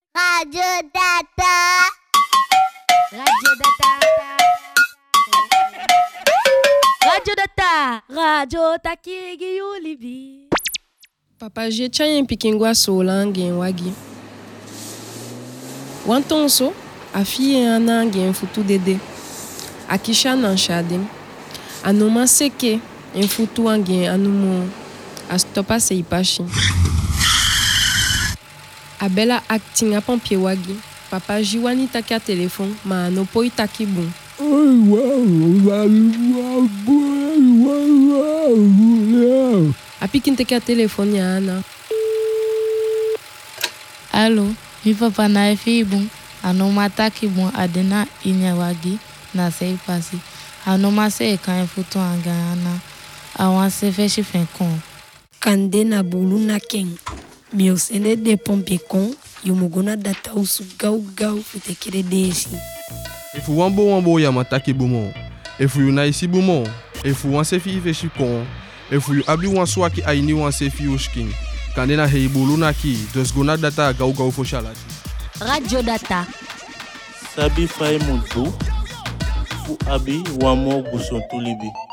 Radio Data. Radio Data. Radio Data. Radio Takigi Ulibi. Papa je chayen pikingwa solangen wagi. Wantonso afiye anangen futu dede. Akisha nan shadim. Anoma seke en futu angen anumo astopa se ipashi. Abela acting a pompier wagi. Papa jiwani taki a telefon ma anopo itaki bon. Api kinteke a telefone ya ana. Allo, mi papa na efi bon. Anoma taki bon adena inya wagi na sei pasi. Anoma se kan futu angana. Awan se fe chifen kon. Kande na bulu na ken. Mi osene de pompe kon. Yomogona data usu gau fute kere desi. Efu wambo ya mataki bumo. Efu yu na isi bumo. Efu wansefi fe shikon. Efu yu abi wanswaki aini wansefi ushkin. Kande na heibulu na ki. Dos gona data gau fo shalati. Radio Data. Sabi fai mutu. Fu abi wamo guson tulibi.